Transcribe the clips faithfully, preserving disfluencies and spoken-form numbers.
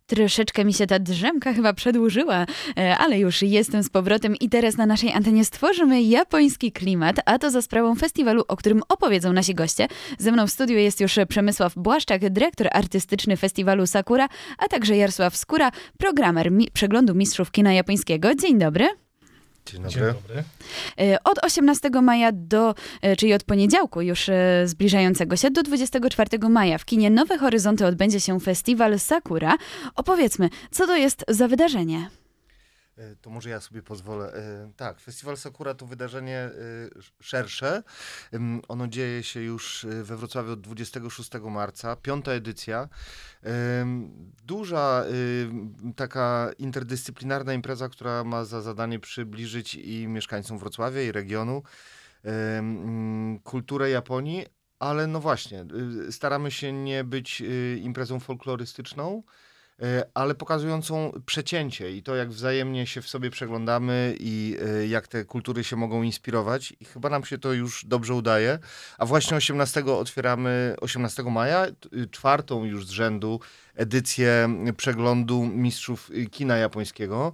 Troszeczkę mi się ta drzemka chyba przedłużyła, ale już jestem z powrotem i teraz na naszej antenie stworzymy japoński klimat, a to za sprawą festiwalu, o którym opowiedzą nasi goście. Ze mną w studiu jest już Przemysław Błaszczak, dyrektor artystyczny festiwalu Sakura, a także Jarosław Skóra, programer mi- przeglądu mistrzów kina japońskiego. Dzień dobry. Dzień dobry. Dzień dobry. Od osiemnastego maja do, czyli od poniedziałku już zbliżającego się, do dwudziestego czwartego maja w kinie Nowe Horyzonty odbędzie się festiwal Sakura. Opowiedzmy, co to jest za wydarzenie? To może ja sobie pozwolę. Tak, Festiwal Sakura to wydarzenie szersze. Ono dzieje się już we Wrocławiu od dwudziestego szóstego marca, piąta edycja. Duża, taka interdyscyplinarna impreza, która ma za zadanie przybliżyć i mieszkańcom Wrocławia, i regionu kulturę Japonii, ale no właśnie, staramy się nie być imprezą folklorystyczną, ale pokazującą przecięcie i to, jak wzajemnie się w sobie przeglądamy i jak te kultury się mogą inspirować. I chyba nam się to już dobrze udaje. A właśnie osiemnastego otwieramy, osiemnastego maja, czwartą już z rzędu edycję przeglądu mistrzów kina japońskiego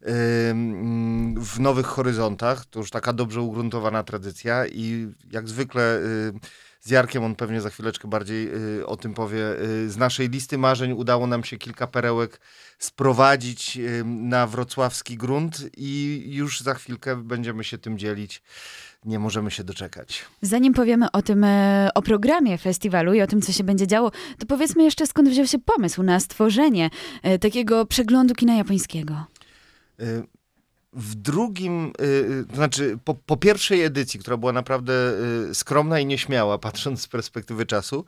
w Nowych Horyzontach. To już taka dobrze ugruntowana tradycja i jak zwykle z Jarkiem, on pewnie za chwileczkę bardziej y, o tym powie, y, z naszej listy marzeń udało nam się kilka perełek sprowadzić y, na wrocławski grunt i już za chwilkę będziemy się tym dzielić. Nie możemy się doczekać. Zanim powiemy o tym, o programie festiwalu i o tym, co się będzie działo, to powiedzmy jeszcze, skąd wziął się pomysł na stworzenie takiego przeglądu kina japońskiego. Y- W drugim, y, to znaczy po, po pierwszej edycji, która była naprawdę y, skromna i nieśmiała, patrząc z perspektywy czasu,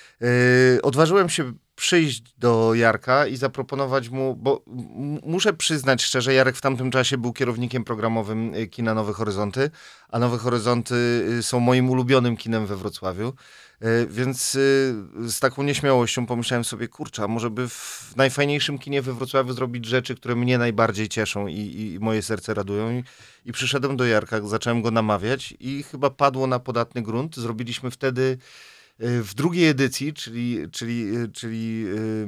y, odważyłem się przyjść do Jarka i zaproponować mu, bo m- muszę przyznać szczerze, Jarek w tamtym czasie był kierownikiem programowym kina Nowe Horyzonty, a Nowe Horyzonty y, są moim ulubionym kinem we Wrocławiu. Więc z taką nieśmiałością pomyślałem sobie, kurczę, może by w najfajniejszym kinie we Wrocławiu zrobić rzeczy, które mnie najbardziej cieszą i, i moje serce radują. I, I przyszedłem do Jarka, zacząłem go namawiać i chyba padło na podatny grunt. Zrobiliśmy wtedy w drugiej edycji, czyli, czyli, czyli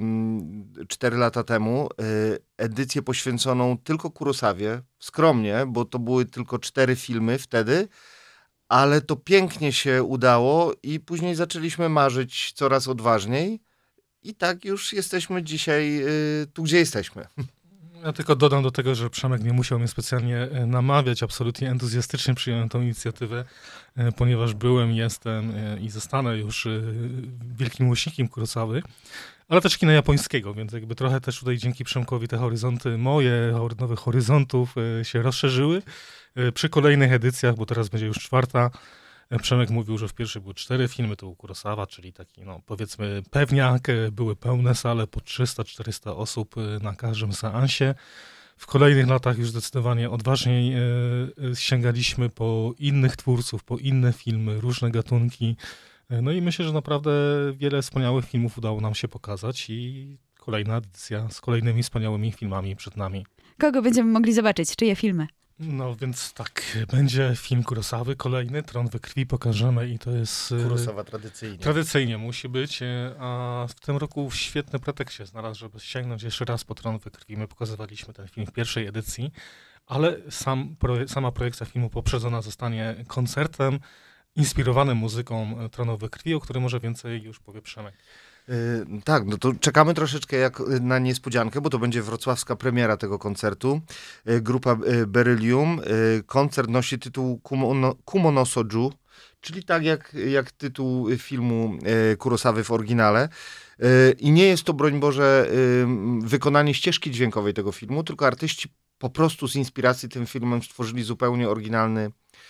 cztery lata temu, edycję poświęconą tylko Kurosawie. Skromnie, bo to były tylko cztery filmy wtedy. Ale to pięknie się udało i później zaczęliśmy marzyć coraz odważniej i tak już jesteśmy dzisiaj y, tu, gdzie jesteśmy. Ja tylko dodam do tego, że Przemek nie musiał mnie specjalnie namawiać, absolutnie entuzjastycznie przyjąłem tą inicjatywę, ponieważ byłem, jestem i zostanę już wielkim miłośnikiem Kurosawy, ale też kina japońskiego, więc jakby trochę też tutaj dzięki Przemkowi te horyzonty moje, Nowych Horyzontów się rozszerzyły przy kolejnych edycjach, bo teraz będzie już czwarta. Przemek mówił, że w pierwszej były cztery filmy, to był Kurosawa, czyli taki, no powiedzmy, pewniak, były pełne sale, po trzysta czterysta osób na każdym seansie. W kolejnych latach już zdecydowanie odważniej sięgaliśmy po innych twórców, po inne filmy, różne gatunki. No i myślę, że naprawdę wiele wspaniałych filmów udało nam się pokazać i kolejna edycja z kolejnymi wspaniałymi filmami przed nami. Kogo będziemy mogli zobaczyć? Czyje filmy? No więc tak, będzie film Kurosawy, kolejny, Tron we krwi pokażemy i to jest... Kurosawa tradycyjnie. Tradycyjnie musi być, a w tym roku świetny pretekst się znalazł, żeby sięgnąć jeszcze raz po Tron we krwi. My pokazywaliśmy ten film w pierwszej edycji, ale sam, sama projekcja filmu poprzedzona zostanie koncertem inspirowanym muzyką Tronu we krwi, o którym może więcej już powie Przemek. Yy, tak, no to czekamy troszeczkę jak na niespodziankę, bo to będzie wrocławska premiera tego koncertu. Yy, grupa yy, Beryllium. Yy, koncert nosi tytuł Kumono, Kumono Soju, czyli tak jak, jak tytuł filmu yy, Kurosawy w oryginale. Yy, I nie jest to, broń Boże, yy, wykonanie ścieżki dźwiękowej tego filmu, tylko artyści po prostu z inspiracji tym filmem stworzyli zupełnie oryginalny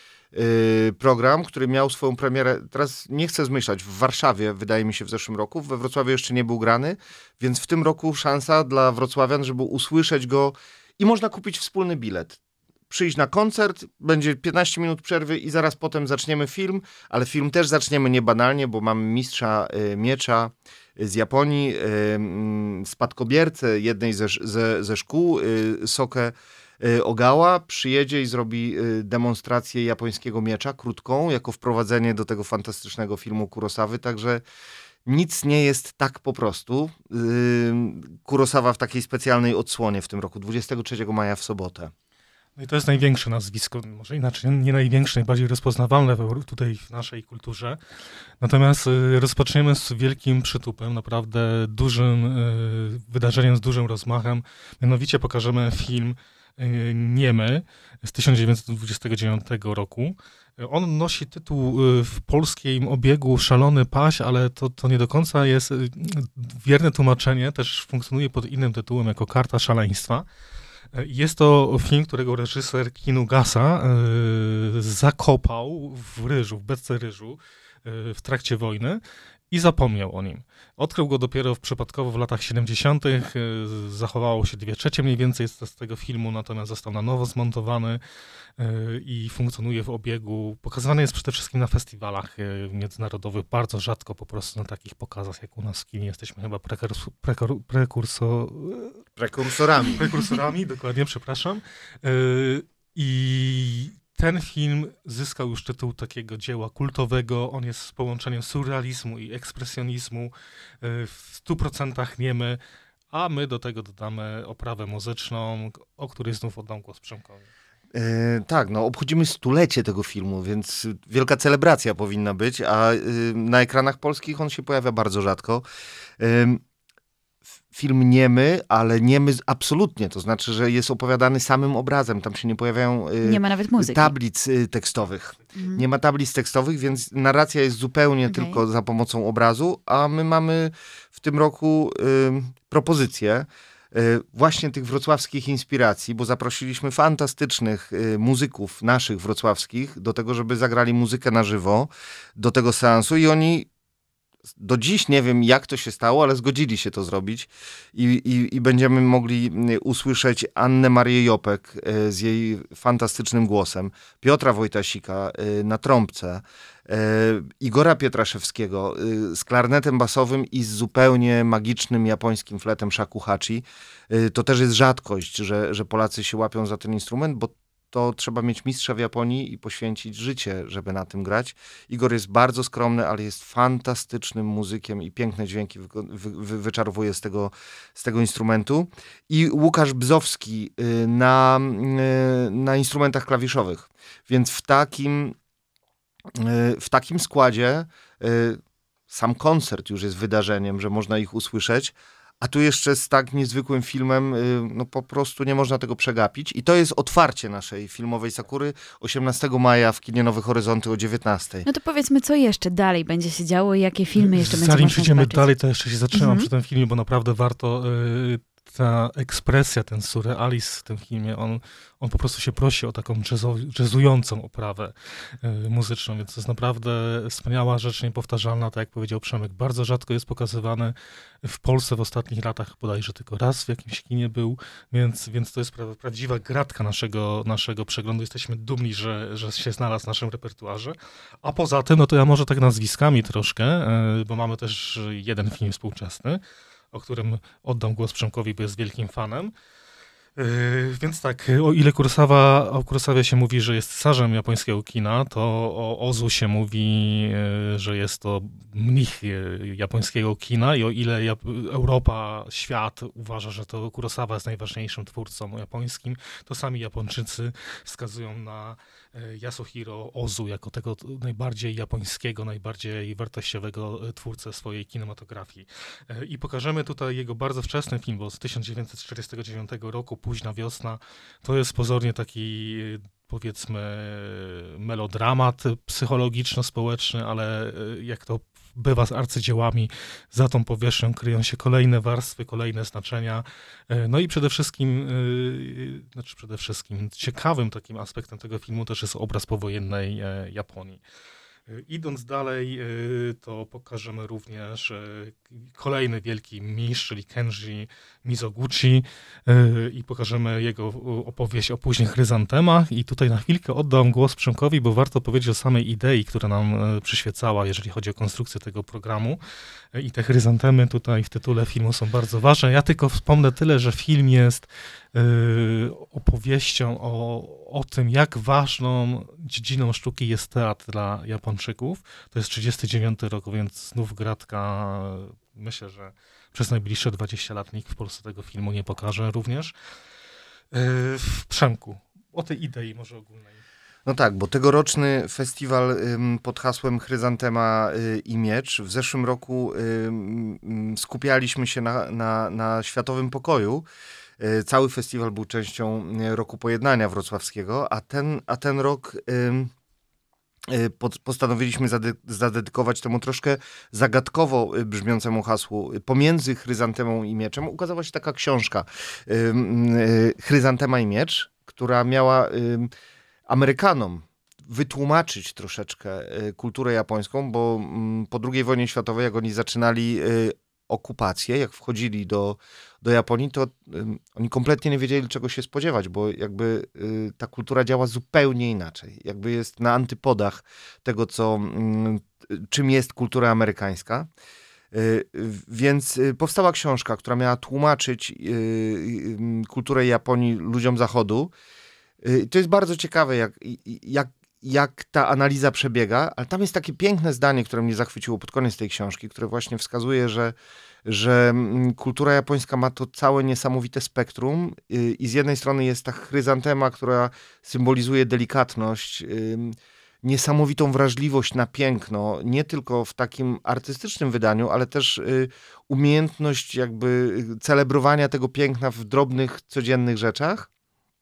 program, który miał swoją premierę, teraz nie chcę zmyślać, w Warszawie, wydaje mi się, w zeszłym roku. We Wrocławiu jeszcze nie był grany, więc w tym roku szansa dla wrocławian, żeby usłyszeć go i można kupić wspólny bilet. Przyjść na koncert, będzie piętnaście minut przerwy i zaraz potem zaczniemy film, ale film też zaczniemy niebanalnie, bo mamy mistrza y, miecza z Japonii, y, spadkobiercę jednej ze, ze, ze szkół, y, Soke Ogała, przyjedzie i zrobi demonstrację japońskiego miecza, krótką, jako wprowadzenie do tego fantastycznego filmu Kurosawy, także nic nie jest tak po prostu. Yy, Kurosawa w takiej specjalnej odsłonie w tym roku, dwudziestego trzeciego maja w sobotę. No i to jest największe nazwisko, może inaczej, nie największe, najbardziej rozpoznawalne w, tutaj w naszej kulturze. Natomiast y, rozpoczniemy z wielkim przytupem, naprawdę dużym y, wydarzeniem, z dużym rozmachem. Mianowicie pokażemy film y, Niemy z tysiąc dziewięćset dwudziestego dziewiątego roku. On nosi tytuł y, w polskim obiegu Szalony Paź, ale to, to nie do końca jest y, wierne tłumaczenie, też funkcjonuje pod innym tytułem jako Karta Szaleństwa. Jest to film, którego reżyser Kinugasa y, zakopał w ryżu, w beczce ryżu y, w trakcie wojny i zapomniał o nim. Odkrył go dopiero w, przypadkowo w latach siedemdziesiątych. Y, zachowało się dwie trzecie mniej więcej z, z tego filmu, natomiast został na nowo zmontowany y, i funkcjonuje w obiegu. Pokazywany jest przede wszystkim na festiwalach y, międzynarodowych, bardzo rzadko po prostu na takich pokazach jak u nas w kinie. Jesteśmy chyba prekurso, prekur, prekurso, Prekursorami. Prekursorami, dokładnie, przepraszam. Y, I ten film zyskał już tytuł takiego dzieła kultowego. On jest połączeniem surrealizmu i ekspresjonizmu, y, w stu procentach niemy, a my do tego dodamy oprawę muzyczną, o której znów oddam głos Przemkowi. Yy, tak, no obchodzimy stulecie tego filmu, więc wielka celebracja powinna być, a yy, na ekranach polskich on się pojawia bardzo rzadko. Yy, Film niemy, ale niemy absolutnie, to znaczy, że jest opowiadany samym obrazem, tam się nie pojawiają y, nie ma nawet muzyki. tablic y, tekstowych. Mhm. Nie ma tablic tekstowych, więc narracja jest zupełnie Okay. tylko za pomocą obrazu, a my mamy w tym roku y, propozycję y, właśnie tych wrocławskich inspiracji, bo zaprosiliśmy fantastycznych y, muzyków naszych wrocławskich do tego, żeby zagrali muzykę na żywo do tego seansu i oni do dziś nie wiem, jak to się stało, ale zgodzili się to zrobić i, i, i będziemy mogli usłyszeć Annę Marię Jopek y, z jej fantastycznym głosem, Piotra Wojtasika y, na trąbce, y, Igora Pietraszewskiego y, z klarnetem basowym i z zupełnie magicznym japońskim fletem shakuhachi. Y, to też jest rzadkość, że, że Polacy się łapią za ten instrument, bo to trzeba mieć mistrza w Japonii i poświęcić życie, żeby na tym grać. Igor jest bardzo skromny, ale jest fantastycznym muzykiem i piękne dźwięki wy, wy, wyczarowuje z tego, z tego instrumentu. I Łukasz Bzowski y, na, y, na instrumentach klawiszowych. Więc w takim, y, w takim składzie y, sam koncert już jest wydarzeniem, że można ich usłyszeć. A tu jeszcze z tak niezwykłym filmem, no po prostu nie można tego przegapić. I to jest otwarcie naszej filmowej Sakury osiemnastego maja w kinie Nowe Horyzonty o dziewiętnastej. No to powiedzmy, co jeszcze dalej będzie się działo i jakie filmy jeszcze będzie Zanim można przejdziemy zobaczyć. dalej, to jeszcze się zatrzymam Mhm. przy tym filmie, bo naprawdę warto... Yy, ta ekspresja, ten surrealizm w tym filmie, on, on po prostu się prosi o taką jazzo, jazzującą oprawę y, muzyczną, więc to jest naprawdę wspaniała rzecz, niepowtarzalna, tak jak powiedział Przemek. Bardzo rzadko jest pokazywany w Polsce w ostatnich latach, bodajże tylko raz w jakimś kinie był, więc, więc to jest pra, prawdziwa gratka naszego, naszego przeglądu. Jesteśmy dumni, że, że się znalazł w naszym repertuarze. A poza tym, no to ja może tak nazwiskami troszkę, y, bo mamy też jeden film współczesny, o którym oddam głos Przemkowi, bo jest wielkim fanem. Yy, więc tak, o ile Kurosawa, o Kurosawie się mówi, że jest cesarzem japońskiego kina, to o Ozu się mówi, yy, że jest to mnich yy, japońskiego kina i o ile Jap- Europa, świat uważa, że to Kurosawa jest najważniejszym twórcą japońskim, to sami Japończycy wskazują na yy, Yasuhiro Ozu jako tego najbardziej japońskiego, najbardziej wartościowego twórcę swojej kinematografii. Yy, I pokażemy tutaj jego bardzo wczesny film, bo z tysiąc dziewięćset czterdziestego dziewiątego roku, Późna wiosna. To jest pozornie taki, powiedzmy, melodramat psychologiczno-społeczny, ale jak to bywa z arcydziełami, za tą powierzchnią kryją się kolejne warstwy, kolejne znaczenia. No i przede wszystkim, znaczy przede wszystkim ciekawym takim aspektem tego filmu też jest obraz powojennej Japonii. Idąc dalej, to pokażemy również kolejny wielki mistrz, czyli Kenji Mizoguchi, i pokażemy jego opowieść o późnych chryzantemach. I tutaj na chwilkę oddam głos Przemkowi, bo warto powiedzieć o samej idei, która nam przyświecała, jeżeli chodzi o konstrukcję tego programu. I te chryzantemy tutaj w tytule filmu są bardzo ważne. Ja tylko wspomnę tyle, że film jest opowieścią o, o tym, jak ważną dziedziną sztuki jest teatr dla Japończyków. Japończyków. To jest trzydziesty dziewiąty rok, więc znów Gratka, myślę, że przez najbliższe dwadzieścia lat nikt w Polsce tego filmu nie pokaże również. W Przemku, o tej idei może ogólnej. No tak, bo tegoroczny festiwal ym, pod hasłem Chryzantema y, i Miecz. W zeszłym roku y, y, skupialiśmy się na, na, na Światowym Pokoju. Y, cały festiwal był częścią y, Roku Pojednania Wrocławskiego, a ten, a ten rok y, y, pod, postanowiliśmy zade- zadedykować temu troszkę zagadkowo brzmiącemu hasłu. Pomiędzy Chryzantemą i Mieczem ukazała się taka książka y, y, Chryzantema i Miecz, która miała... Y, Amerykanom wytłumaczyć troszeczkę y, kulturę japońską, bo y, po drugiej wojnie światowej, jak oni zaczynali y, okupację, jak wchodzili do, do Japonii, to y, oni kompletnie nie wiedzieli, czego się spodziewać, bo jakby y, ta kultura działa zupełnie inaczej. Jakby jest na antypodach tego, co, y, czym jest kultura amerykańska. Y, więc y, powstała książka, która miała tłumaczyć y, y, kulturę Japonii ludziom Zachodu. To jest bardzo ciekawe, jak, jak, jak ta analiza przebiega, ale tam jest takie piękne zdanie, które mnie zachwyciło pod koniec tej książki, które właśnie wskazuje, że, że kultura japońska ma to całe niesamowite spektrum i z jednej strony jest ta chryzantema, która symbolizuje delikatność, niesamowitą wrażliwość na piękno, nie tylko w takim artystycznym wydaniu, ale też umiejętność jakby celebrowania tego piękna w drobnych, codziennych rzeczach.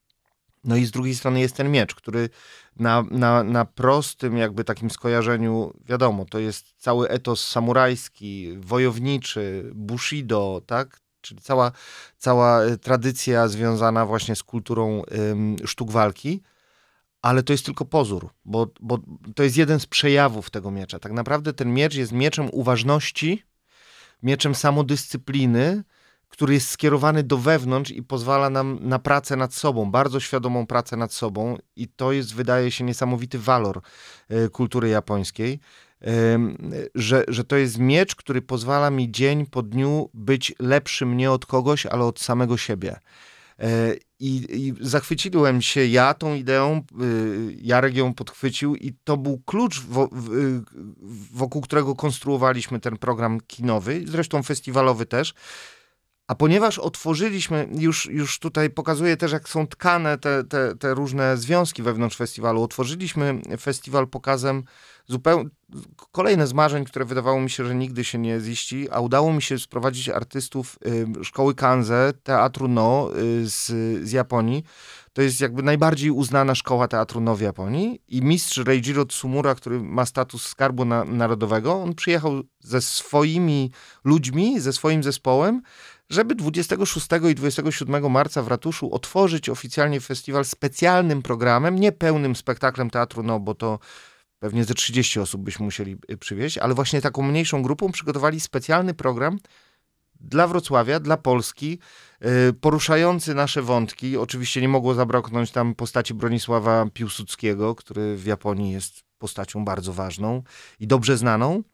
No i z drugiej strony jest ten miecz, który na, na, na prostym jakby takim skojarzeniu, wiadomo, to jest cały etos samurajski, wojowniczy, bushido, tak? Czyli cała, cała tradycja związana właśnie z kulturą ym, sztuk walki, ale to jest tylko pozór, bo, bo to jest jeden z przejawów tego miecza. Tak naprawdę ten miecz jest mieczem uważności, mieczem samodyscypliny, który jest skierowany do wewnątrz i pozwala nam na pracę nad sobą, bardzo świadomą pracę nad sobą i to jest, wydaje się, niesamowity walor y, kultury japońskiej, y, że, że to jest miecz, który pozwala mi dzień po dniu być lepszym nie od kogoś, ale od samego siebie. Y, I zachwyciłem się ja tą ideą, y, Jarek ją podchwycił i to był klucz, wo, w, wokół którego konstruowaliśmy ten program kinowy, zresztą festiwalowy też. A ponieważ otworzyliśmy, już, już tutaj pokazuję też, jak są tkane te, te, te różne związki wewnątrz festiwalu, otworzyliśmy festiwal pokazem zupełnie, kolejne z marzeń, które wydawało mi się, że nigdy się nie ziści, a udało mi się sprowadzić artystów y, szkoły Kanze, Teatru No y, z, z Japonii. To jest jakby najbardziej uznana szkoła teatru No w Japonii i mistrz Reijiro Tsumura, który ma status skarbu na, narodowego, on przyjechał ze swoimi ludźmi, ze swoim zespołem, żeby dwudziestego szóstego i dwudziestego siódmego marca w ratuszu otworzyć oficjalnie festiwal specjalnym programem, nie pełnym spektaklem teatru No, bo to pewnie ze trzydzieści osób byśmy musieli przywieźć, ale właśnie taką mniejszą grupą przygotowali specjalny program dla Wrocławia, dla Polski, yy, poruszający nasze wątki. Oczywiście nie mogło zabraknąć tam postaci Bronisława Piłsudskiego, który w Japonii jest postacią bardzo ważną i dobrze znaną.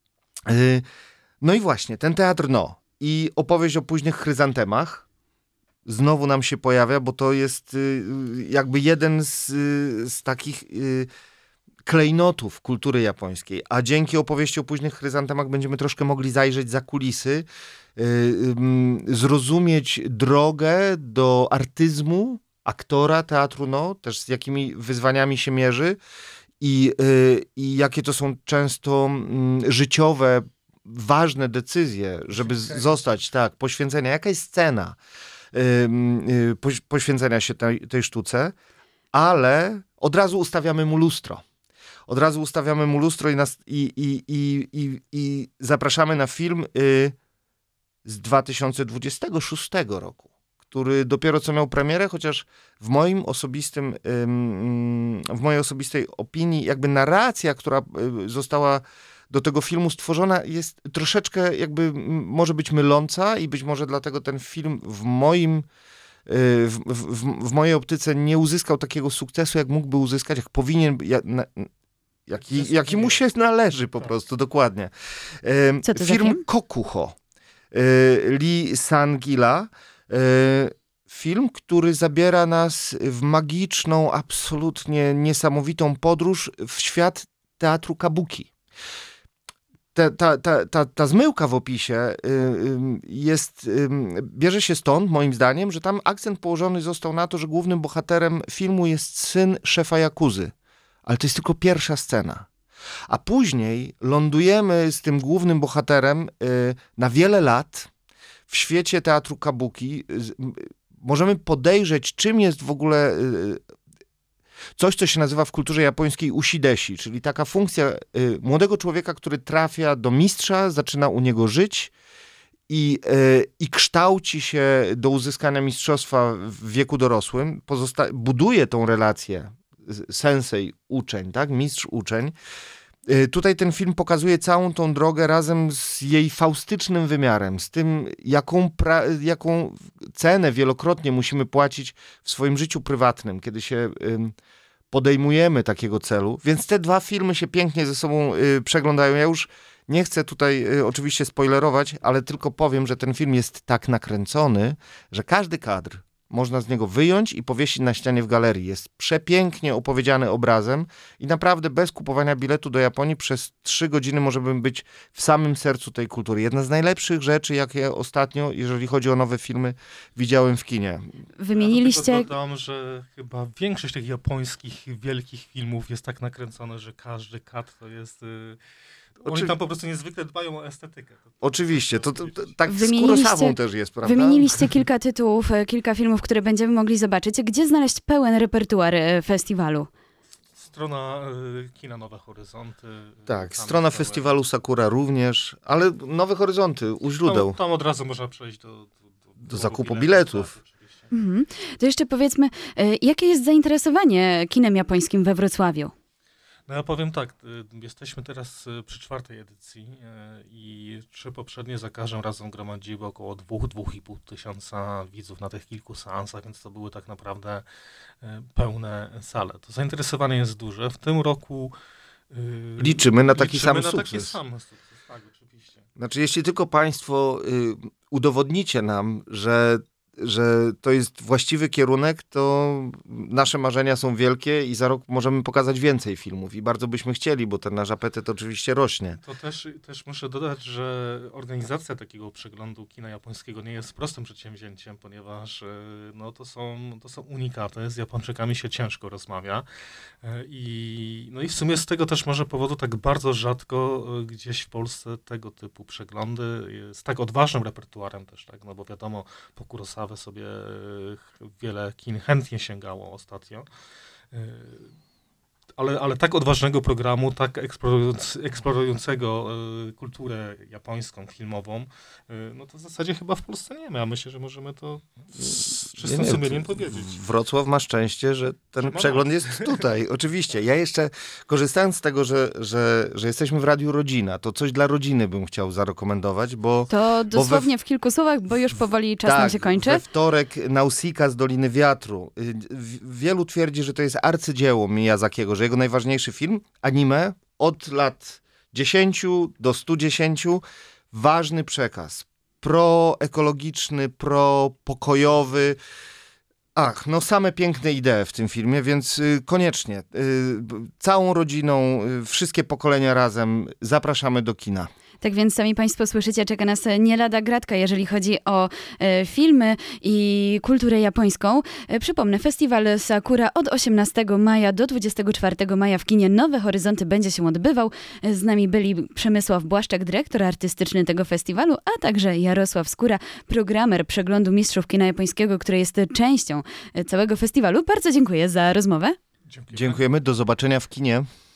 Yy, no i właśnie, ten teatr No i opowieść o późnych chryzantemach znowu nam się pojawia, bo to jest yy, jakby jeden z, yy, z takich... Yy, klejnotów kultury japońskiej, a dzięki opowieści o późnych chryzantemach będziemy troszkę mogli zajrzeć za kulisy, yy, yy, zrozumieć drogę do artyzmu aktora teatru No, też z jakimi wyzwaniami się mierzy i, yy, i jakie to są często yy, życiowe, ważne decyzje, żeby z- zostać, tak, poświęcenia. Jaka jest cena yy, yy, poś- poświęcenia się tej, tej sztuce, ale od razu ustawiamy mu lustro. Od razu ustawiamy mu lustro i, nas, i, i, i, i, i zapraszamy na film y, z dwa tysiące dwudziestego szóstego roku, który dopiero co miał premierę, chociaż w moim osobistym, y, y, w mojej osobistej opinii jakby narracja, która y, została do tego filmu stworzona, jest troszeczkę jakby m, może być myląca i być może dlatego ten film w moim w, w, w mojej optyce nie uzyskał takiego sukcesu, jak mógłby uzyskać, jak powinien, jak, na, jaki, jaki mu się należy po prostu, dokładnie. E, Co to film, za film? Kokuho e, Lee Sang-ila. E, film, który zabiera nas w magiczną, absolutnie niesamowitą podróż w świat teatru kabuki. Ta, ta, ta, ta, ta zmyłka w opisie y, y, jest, y, bierze się stąd, moim zdaniem, że tam akcent położony został na to, że głównym bohaterem filmu jest syn szefa Jakuzy. Ale to jest tylko pierwsza scena. A później lądujemy z tym głównym bohaterem y, na wiele lat w świecie teatru kabuki. Y, możemy podejrzeć, czym jest w ogóle y, coś, co się nazywa w kulturze japońskiej usidesi, czyli taka funkcja y, młodego człowieka, który trafia do mistrza, zaczyna u niego żyć i, y, i kształci się do uzyskania mistrzostwa w wieku dorosłym. Pozosta- buduje tą relację sensei, uczeń, tak? Mistrz-uczeń. Y, tutaj ten film pokazuje całą tą drogę razem z jej faustycznym wymiarem, z tym, jaką, pra- jaką cenę wielokrotnie musimy płacić w swoim życiu prywatnym, kiedy się y, podejmujemy takiego celu. Więc te dwa filmy się pięknie ze sobą y, przeglądają. Ja już nie chcę tutaj y, oczywiście spoilerować, ale tylko powiem, że ten film jest tak nakręcony, że każdy kadr można z niego wyjąć i powiesić na ścianie w galerii. Jest przepięknie opowiedziany obrazem i naprawdę bez kupowania biletu do Japonii przez trzy godziny możemy być w samym sercu tej kultury. Jedna z najlepszych rzeczy, jakie ostatnio, jeżeli chodzi o nowe filmy, widziałem w kinie. Wymieniliście... Ja dodam, że chyba większość tych japońskich wielkich filmów jest tak nakręcone, że każdy kat to jest... Yy... Oni Oczy... tam po prostu niezwykle dbają o estetykę. To, to, Oczywiście, to, to, to, tak z Wymieniliście- Kurosawą też jest, prawda? Wymieniliście kilka tytułów, e, kilka filmów, które będziemy mogli zobaczyć. Gdzie znaleźć pełen repertuar e, festiwalu? Strona y, Kina Nowe Horyzonty. Tak, tam strona całe- festiwalu Sakura również, ale Nowe Horyzonty u źródeł. Tam, tam od razu można przejść do... Do, do, zakupu biletów. biletów. Tak, oczywiście. Mhm. To jeszcze powiedzmy, e, jakie jest zainteresowanie kinem japońskim we Wrocławiu? No ja powiem tak, y, jesteśmy teraz y, przy czwartej edycji y, i trzy poprzednie za każdym razem gromadziły około dwóch, dwóch i pół tysiąca widzów na tych kilku seansach, więc to były tak naprawdę y, pełne sale. To zainteresowanie jest duże. W tym roku y, Liczymy na taki liczymy sam na taki sukces. sam sukces. Tak, oczywiście. Znaczy, jeśli tylko państwo y, udowodnicie nam, że, że to jest właściwy kierunek, to nasze marzenia są wielkie i za rok możemy pokazać więcej filmów. I bardzo byśmy chcieli, bo ten nasz apetyt oczywiście rośnie. To też, też muszę dodać, że organizacja takiego przeglądu kina japońskiego nie jest prostym przedsięwzięciem, ponieważ e, no, to, są, to są unikaty, z Japończykami się ciężko rozmawia e, i, no i w sumie z tego też może powodu tak bardzo rzadko e, gdzieś w Polsce tego typu przeglądy e, z tak odważnym repertuarem też, tak, no bo wiadomo, po Kurosawę sobie e, wiele kin chętnie sięgało ostatnio. E, Ale, ale tak odważnego programu, tak eksplorując, eksplorującego y, kulturę japońską, filmową, y, no to w zasadzie chyba w Polsce nie ma. Myślę, że możemy to z czystym Nie, nie, sumieniem w- powiedzieć. Wrocław ma szczęście, że ten Że ma przegląd rację. jest tutaj. Oczywiście. Ja jeszcze, korzystając z tego, że, że, że jesteśmy w Radiu Rodzina, to coś dla rodziny bym chciał zarekomendować, bo... To we- dosłownie w kilku słowach, bo już powoli czas nam się kończy. we wtorek Nausicaa z Doliny Wiatru. Y, w- Wielu twierdzi, że to jest arcydzieło Miyazakiego, że jego najważniejszy film, anime, od lat dziesięciu do stu dziesięciu, ważny przekaz. Proekologiczny, propokojowy. Ach, no same piękne idee w tym filmie, więc y, koniecznie. Y, b- całą rodziną, y, wszystkie pokolenia razem zapraszamy do kina. Tak więc sami Państwo słyszycie, czeka nas nie lada gratka, jeżeli chodzi o e, filmy i kulturę japońską. E, przypomnę, festiwal Sakura od osiemnastego maja do dwudziestego czwartego maja w kinie Nowe Horyzonty będzie się odbywał. E, Z nami byli Przemysław Błaszczak, dyrektor artystyczny tego festiwalu, a także Jarosław Skóra, programer przeglądu mistrzów kina japońskiego, który jest częścią e, całego festiwalu. Bardzo dziękuję za rozmowę. Dziękuję. Dziękujemy, do zobaczenia w kinie.